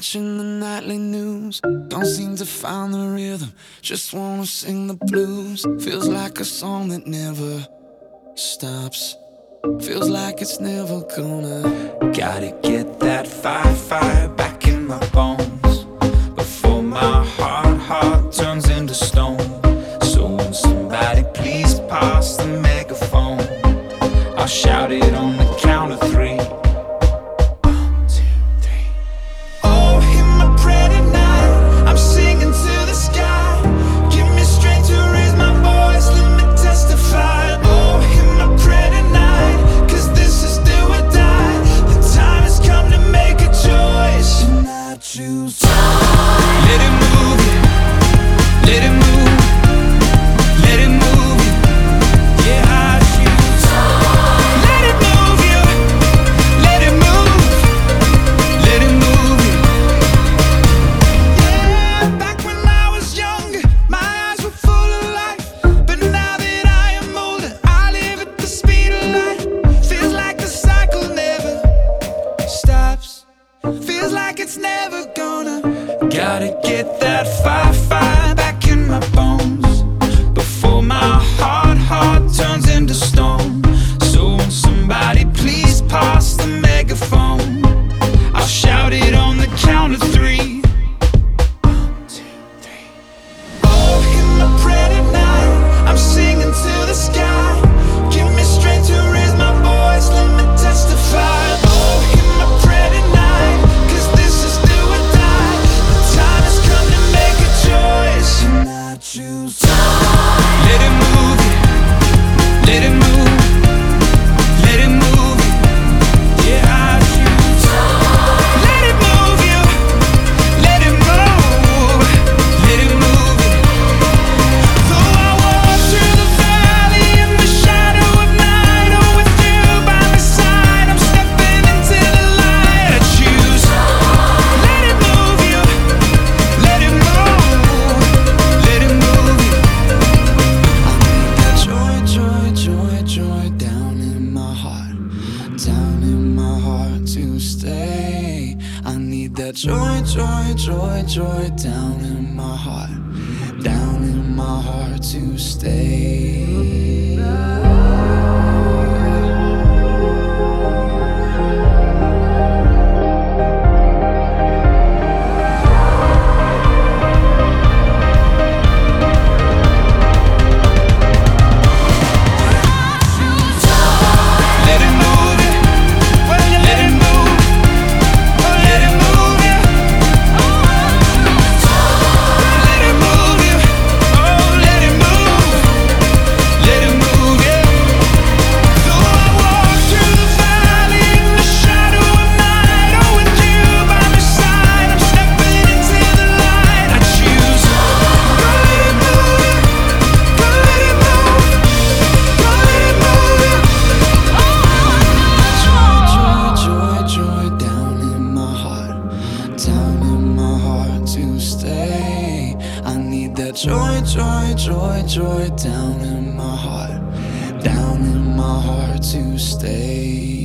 watching the nightly news. Don't seem to find the rhythm, just wanna sing the blues. Feels like a song that never stops. Feels like it's never gonna. Gotta get that fire back in my bones before my heart turns into stone. So when somebody please pass the megaphone, I'll shout it on the count of three. Let it move you, let it move, let it move you. Yeah, I choose. Let it move you, let it move, let it move you. Yeah, back when I was younger, my eyes were full of life. But now that I am older, I live at the speed of light. Feels like the cycle never stops. Feels like it's never gonna. Gotta get that fire back in my bones before my heart turns into stone. So when somebody please pass the megaphone, I'll shout it on the count of three. 1, 2, 3. Oh, in my prayer tonight, I'm singing to the sky. Give me strength to raise my voice, let me testify. Oh, in my prayer tonight, 'cause this is do or die. The time has come to make a choice, and I choose. Let it move you, let it move, let it move you. Yeah, I choose. Let it move you, let it move, let it move you. Though I walk through the valley in the shadow of night, oh, with you by my side, I'm stepping into the light. I choose. Let it move you, let it move, let it move you. I need that joy down in my heart to stay. I need that joy down in my heart to stay. Let it move you, let it move, let it move you. Let it move you, oh, let it move, let it move you. Though I walk through the valley in the shadow of night, oh, with you by my side, I'm stepping into the light. I choose. Go let it move you, go let it move, go let it move you. Joy down in my heart to stay. I need that joy down in my heart to stay.